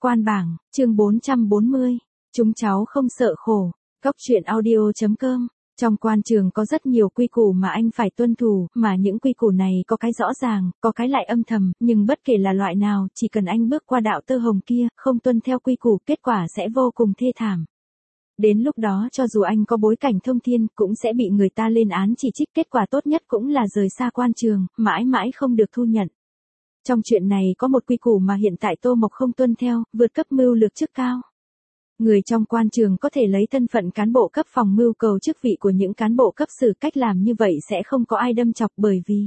Quan bảng, chương 440. Chúng cháu không sợ khổ. Cốc truyện audio.com. Trong quan trường có rất nhiều quy củ mà anh phải tuân thủ, mà những quy củ này có cái rõ ràng, có cái lại âm thầm, nhưng bất kể là loại nào, chỉ cần anh bước qua đạo tơ hồng kia, không tuân theo quy củ, kết quả sẽ vô cùng thê thảm. Đến lúc đó cho dù anh có bối cảnh thông thiên, cũng sẽ bị người ta lên án chỉ trích, kết quả tốt nhất cũng là rời xa quan trường, mãi mãi không được thu nhận. Trong chuyện này có một quy củ mà hiện tại Tô Mộc không tuân theo, vượt cấp mưu lược chức cao. Người trong quan trường có thể lấy thân phận cán bộ cấp phòng mưu cầu chức vị của những cán bộ cấp sử, cách làm như vậy sẽ không có ai đâm chọc bởi vì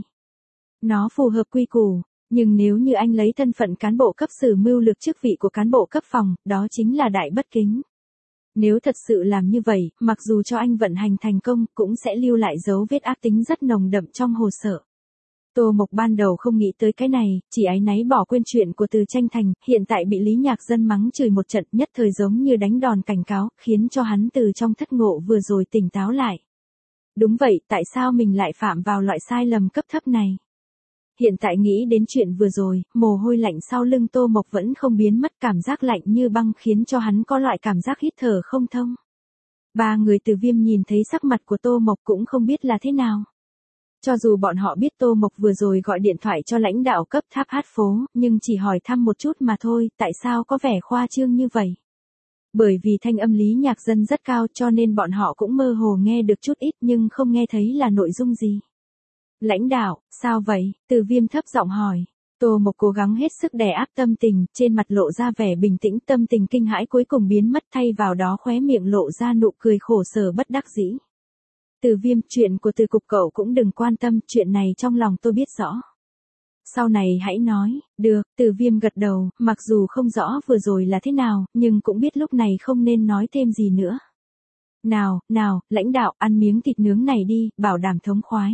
nó phù hợp quy củ. Nhưng nếu như anh lấy thân phận cán bộ cấp sử mưu lược chức vị của cán bộ cấp phòng, đó chính là đại bất kính. Nếu thật sự làm như vậy, mặc dù cho anh vận hành thành công, cũng sẽ lưu lại dấu vết ác tính rất nồng đậm trong hồ sơ. Tô Mộc ban đầu không nghĩ tới cái này, chỉ áy náy bỏ quên chuyện của Từ Tranh Thành, hiện tại bị Lý Nhạc Dân mắng chửi một trận, nhất thời giống như đánh đòn cảnh cáo, khiến cho hắn từ trong thất ngộ vừa rồi tỉnh táo lại. Đúng vậy, tại sao mình lại phạm vào loại sai lầm cấp thấp này? Hiện tại nghĩ đến chuyện vừa rồi, mồ hôi lạnh sau lưng Tô Mộc vẫn không biến mất, cảm giác lạnh như băng khiến cho hắn có loại cảm giác hít thở không thông. Ba người Từ Viêm nhìn thấy sắc mặt của Tô Mộc cũng không biết là thế nào. Cho dù bọn họ biết Tô Mộc vừa rồi gọi điện thoại cho lãnh đạo cấp tháp hát phố, nhưng chỉ hỏi thăm một chút mà thôi, tại sao có vẻ khoa trương như vậy? Bởi vì thanh âm Lý Nhạc Dân rất cao cho nên bọn họ cũng mơ hồ nghe được chút ít nhưng không nghe thấy là nội dung gì. Lãnh đạo, sao vậy? Từ Viêm thấp giọng hỏi. Tô Mộc cố gắng hết sức đè áp tâm tình, trên mặt lộ ra vẻ bình tĩnh, tâm tình kinh hãi cuối cùng biến mất, thay vào đó khóe miệng lộ ra nụ cười khổ sở bất đắc dĩ. Từ Viêm, chuyện của Từ cục cậu cũng đừng quan tâm, chuyện này trong lòng tôi biết rõ. Sau này hãy nói. Được, Từ Viêm gật đầu, mặc dù không rõ vừa rồi là thế nào, nhưng cũng biết lúc này không nên nói thêm gì nữa. Nào, lãnh đạo, ăn miếng thịt nướng này đi, bảo đảm thống khoái.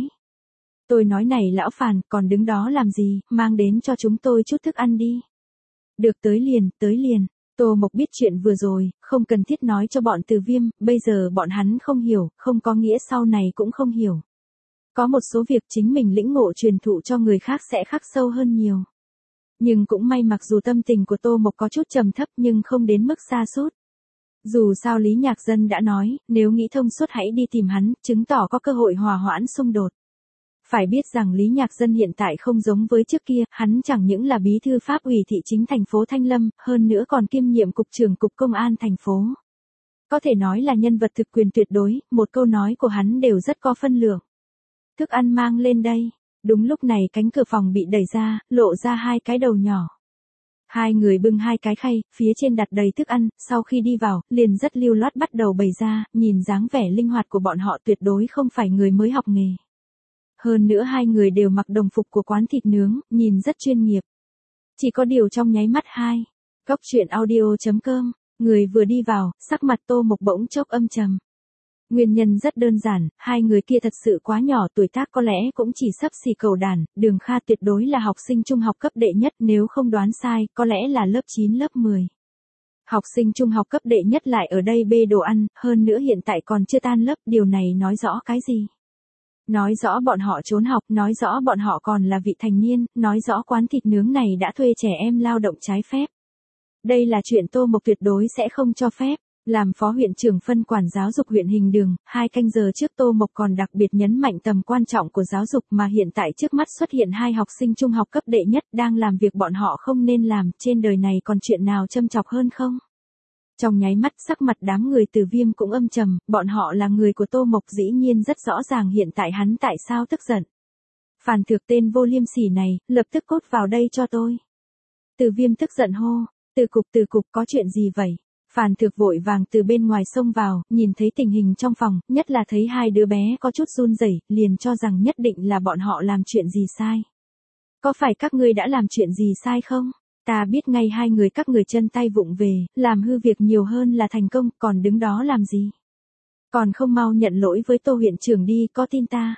Tôi nói này lão Phàn, còn đứng đó làm gì, mang đến cho chúng tôi chút thức ăn đi. Được, tới liền. Tô Mộc biết chuyện vừa rồi, không cần thiết nói cho bọn Từ Viêm, bây giờ bọn hắn không hiểu, không có nghĩa sau này cũng không hiểu. Có một số việc chính mình lĩnh ngộ truyền thụ cho người khác sẽ khắc sâu hơn nhiều. Nhưng cũng may mặc dù tâm tình của Tô Mộc có chút trầm thấp nhưng không đến mức sa sút. Dù sao Lý Nhạc Dân đã nói, nếu nghĩ thông suốt hãy đi tìm hắn, chứng tỏ có cơ hội hòa hoãn xung đột. Phải biết rằng Lý Nhạc Dân hiện tại không giống với trước kia, hắn chẳng những là bí thư pháp ủy thị chính thành phố Thanh Lâm, hơn nữa còn kiêm nhiệm cục trưởng cục công an thành phố. Có thể nói là nhân vật thực quyền tuyệt đối, một câu nói của hắn đều rất có phân lượng. Thức ăn mang lên đây. Đúng lúc này cánh cửa phòng bị đẩy ra, lộ ra hai cái đầu nhỏ. Hai người bưng hai cái khay, phía trên đặt đầy thức ăn, sau khi đi vào, liền rất lưu loát bắt đầu bày ra, nhìn dáng vẻ linh hoạt của bọn họ tuyệt đối không phải người mới học nghề. Hơn nữa hai người đều mặc đồng phục của quán thịt nướng, nhìn rất chuyên nghiệp. Chỉ có điều trong nháy mắt hai. Cốc truyện audio.com, người vừa đi vào, sắc mặt Tô Mộc bỗng chốc âm trầm. Nguyên nhân rất đơn giản, hai người kia thật sự quá nhỏ, tuổi tác có lẽ cũng chỉ xấp xỉ cầu đàn, Đường Kha tuyệt đối là học sinh trung học cấp đệ nhất, nếu không đoán sai, có lẽ là lớp 9 lớp 10. Học sinh trung học cấp đệ nhất lại ở đây bê đồ ăn, hơn nữa hiện tại còn chưa tan lớp, điều này nói rõ cái gì? Nói rõ bọn họ trốn học, nói rõ bọn họ còn là vị thành niên, nói rõ quán thịt nướng này đã thuê trẻ em lao động trái phép. Đây là chuyện Tô Mộc tuyệt đối sẽ không cho phép. Làm phó huyện trưởng phân quản giáo dục huyện Hình Đường, 2 canh giờ trước Tô Mộc còn đặc biệt nhấn mạnh tầm quan trọng của giáo dục mà hiện tại trước mắt xuất hiện hai học sinh trung học cấp đệ nhất đang làm việc bọn họ không nên làm, trên đời này còn chuyện nào châm chọc hơn không? Trong nháy mắt sắc mặt đám người Từ Viêm cũng âm trầm, bọn họ là người của Tô Mộc dĩ nhiên rất rõ ràng hiện tại hắn tại sao tức giận. Phàn Thược tên vô liêm sỉ này, lập tức cốt vào đây cho tôi. Từ Viêm tức giận hô, Từ cục có chuyện gì vậy? Phàn Thược vội vàng từ bên ngoài xông vào, nhìn thấy tình hình trong phòng, nhất là thấy hai đứa bé có chút run rẩy, liền cho rằng nhất định là bọn họ làm chuyện gì sai. Có phải các ngươi đã làm chuyện gì sai không? Ta biết ngay hai người các người chân tay vụng về, làm hư việc nhiều hơn là thành công, còn đứng đó làm gì? Còn không mau nhận lỗi với Tô huyện trưởng đi, có tin ta?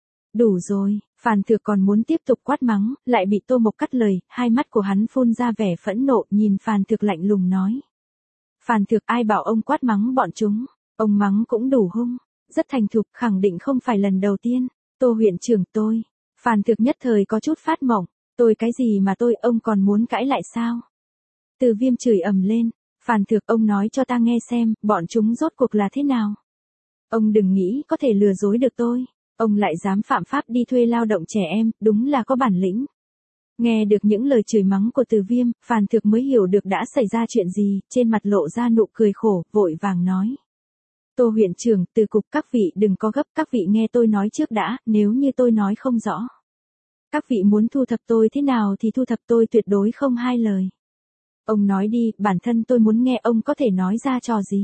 Đủ rồi, Phàn Thược còn muốn tiếp tục quát mắng, lại bị Tô Mộc cắt lời, hai mắt của hắn phun ra vẻ phẫn nộ, nhìn Phàn Thược lạnh lùng nói. Phàn Thược, ai bảo ông quát mắng bọn chúng, ông mắng cũng đủ hung, rất thành thục, khẳng định không phải lần đầu tiên. Tô huyện trưởng tôi. Phàn Thược nhất thời có chút phát mộng, tôi cái gì mà tôi, ông còn muốn cãi lại sao? Từ Viêm chửi ầm lên, Phàn Thược ông nói cho ta nghe xem, bọn chúng rốt cuộc là thế nào. Ông đừng nghĩ có thể lừa dối được tôi, ông lại dám phạm pháp đi thuê lao động trẻ em, đúng là có bản lĩnh. Nghe được những lời chửi mắng của Từ Viêm, Phàn Thược mới hiểu được đã xảy ra chuyện gì, trên mặt lộ ra nụ cười khổ, vội vàng nói. Tô huyện trưởng, từ cục các vị đừng có gấp, các vị nghe tôi nói trước đã, nếu như tôi nói không rõ. Các vị muốn thu thập tôi thế nào thì thu thập tôi tuyệt đối không hai lời. Ông nói đi, bản thân tôi muốn nghe ông có thể nói ra trò gì.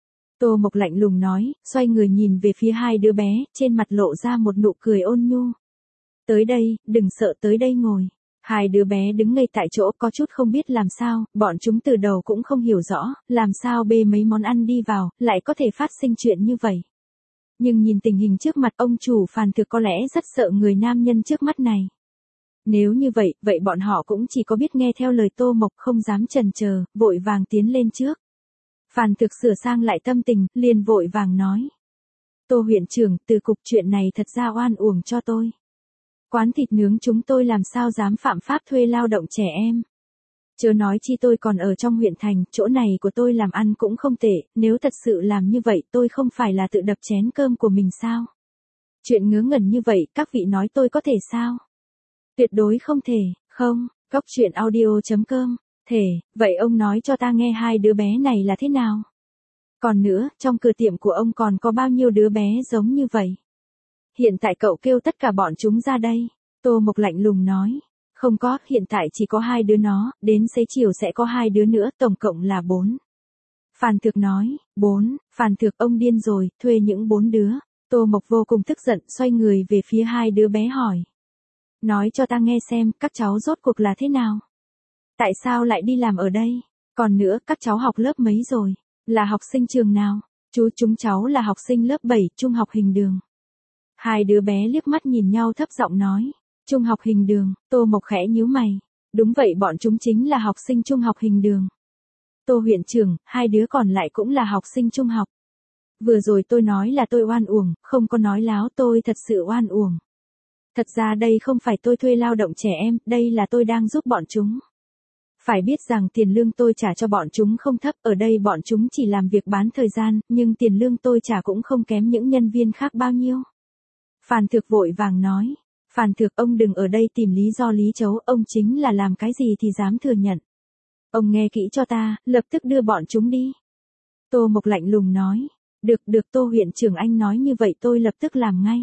Tô Mộc lạnh lùng nói, xoay người nhìn về phía hai đứa bé, trên mặt lộ ra một nụ cười ôn nhu. Tới đây, đừng sợ, tới đây ngồi. Hai đứa bé đứng ngây tại chỗ có chút không biết làm sao, bọn chúng từ đầu cũng không hiểu rõ, làm sao bê mấy món ăn đi vào, lại có thể phát sinh chuyện như vậy. Nhưng nhìn tình hình trước mặt ông chủ Phàn Thược có lẽ rất sợ người nam nhân trước mắt này. Nếu như vậy, vậy bọn họ cũng chỉ có biết nghe theo lời Tô Mộc, không dám chần chờ, vội vàng tiến lên trước. Phàn Thược sửa sang lại tâm tình, liền vội vàng nói. Tô huyện trưởng, từ cục chuyện này thật ra oan uổng cho tôi. Quán thịt nướng chúng tôi làm sao dám phạm pháp thuê lao động trẻ em. Chớ nói chi tôi còn ở trong huyện thành, chỗ này của tôi làm ăn cũng không tệ, nếu thật sự làm như vậy tôi không phải là tự đập chén cơm của mình sao? Chuyện ngớ ngẩn như vậy, các vị nói tôi có thể sao? Tuyệt đối không thể, không, goctruyện.audio.com, thể, vậy ông nói cho ta nghe hai đứa bé này là thế nào? Còn nữa, trong cửa tiệm của ông còn có bao nhiêu đứa bé giống như vậy? Hiện tại cậu kêu tất cả bọn chúng ra đây. Tô Mộc lạnh lùng nói. Không có, hiện tại chỉ có hai đứa nó, đến xế chiều sẽ có hai đứa nữa, tổng cộng là 4. Phàn Thược nói, 4, Phàn Thược ông điên rồi, thuê những 4 đứa. Tô Mộc vô cùng tức giận, xoay người về phía hai đứa bé hỏi. Nói cho ta nghe xem, các cháu rốt cuộc là thế nào? Tại sao lại đi làm ở đây? Còn nữa, các cháu học lớp mấy rồi? Là học sinh trường nào? Chúng cháu là học sinh lớp 7, trung học Hình Đường. Hai đứa bé liếc mắt nhìn nhau thấp giọng nói. Trung học Hình Đường, Tô Mộc khẽ nhíu mày. Đúng vậy, bọn chúng chính là học sinh trung học Hình Đường. Tô huyện trưởng, hai đứa còn lại cũng là học sinh trung học. Vừa rồi tôi nói là tôi oan uổng, không có nói láo, tôi thật sự oan uổng. Thật ra đây không phải tôi thuê lao động trẻ em, đây là tôi đang giúp bọn chúng. Phải biết rằng tiền lương tôi trả cho bọn chúng không thấp, ở đây bọn chúng chỉ làm việc bán thời gian, nhưng tiền lương tôi trả cũng không kém những nhân viên khác bao nhiêu. Phàn Thược vội vàng nói. Phàn Thược ông đừng ở đây tìm lý do lý chấu, ông chính là làm cái gì thì dám thừa nhận. Ông nghe kỹ cho ta, lập tức đưa bọn chúng đi. Tô Mộc lạnh lùng nói. Được Tô huyện trưởng anh nói như vậy tôi lập tức làm ngay.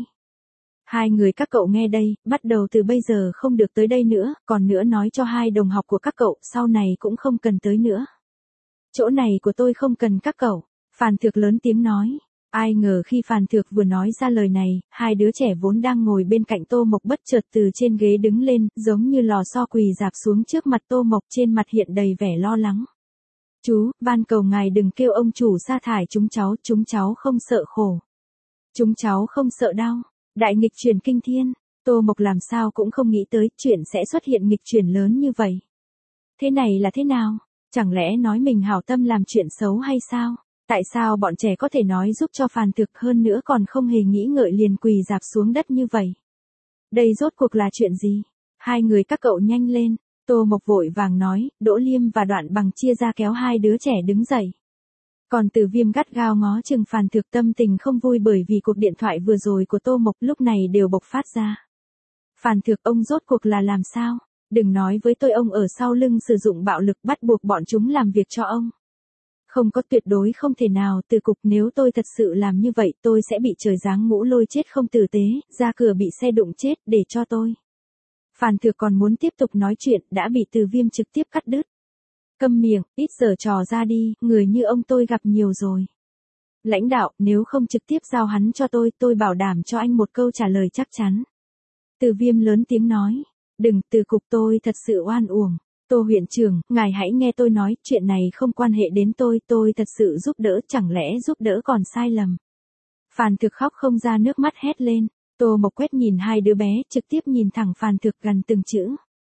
Hai người các cậu nghe đây, bắt đầu từ bây giờ không được tới đây nữa, còn nữa nói cho hai đồng học của các cậu, sau này cũng không cần tới nữa. Chỗ này của tôi không cần các cậu. Phàn Thược lớn tiếng nói. Ai ngờ khi Phàn Thược vừa nói ra lời này, hai đứa trẻ vốn đang ngồi bên cạnh Tô Mộc bất chợt từ trên ghế đứng lên, giống như lò xo quỳ rạp xuống trước mặt Tô Mộc, trên mặt hiện đầy vẻ lo lắng. Chú, van cầu ngài đừng kêu ông chủ sa thải chúng cháu không sợ khổ. Chúng cháu không sợ đau. Đại nghịch chuyển kinh thiên, Tô Mộc làm sao cũng không nghĩ tới chuyện sẽ xuất hiện nghịch chuyển lớn như vậy. Thế này là thế nào? Chẳng lẽ nói mình hảo tâm làm chuyện xấu hay sao? Tại sao bọn trẻ có thể nói giúp cho Phàn Thược hơn nữa còn không hề nghĩ ngợi liền quỳ rạp xuống đất như vậy? Đây rốt cuộc là chuyện gì? Hai người các cậu nhanh lên. Tô Mộc vội vàng nói, Đỗ Liêm và Đoạn Bằng chia ra kéo hai đứa trẻ đứng dậy. Còn Từ Viêm gắt gao ngó chừng Phàn Thược, tâm tình không vui bởi vì cuộc điện thoại vừa rồi của Tô Mộc lúc này đều bộc phát ra. Phàn Thược ông rốt cuộc là làm sao? Đừng nói với tôi ông ở sau lưng sử dụng bạo lực bắt buộc bọn chúng làm việc cho ông. Không có, tuyệt đối không thể nào, Từ cục, nếu tôi thật sự làm như vậy tôi sẽ bị trời giáng ngũ lôi chết không tử tế, ra cửa bị xe đụng chết, để cho tôi. Phàn Thược còn muốn tiếp tục nói chuyện, đã bị Từ Viêm trực tiếp cắt đứt. Câm miệng, ít giở trò ra đi, người như ông tôi gặp nhiều rồi. Lãnh đạo, nếu không trực tiếp giao hắn cho tôi bảo đảm cho anh một câu trả lời chắc chắn. Từ Viêm lớn tiếng nói. Đừng, Từ cục, tôi thật sự oan uổng. Tô huyện trưởng, ngài hãy nghe tôi nói, chuyện này không quan hệ đến tôi thật sự giúp đỡ, chẳng lẽ giúp đỡ còn sai lầm. Phàn Thược khóc không ra nước mắt hét lên. Tô Mộc quét nhìn hai đứa bé, trực tiếp nhìn thẳng Phàn Thược gần từng chữ.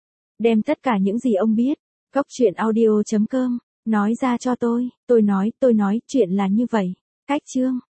Đem tất cả những gì ông biết, goctruyện.audio.com, nói ra cho tôi nói, chuyện là như vậy. Cách chương.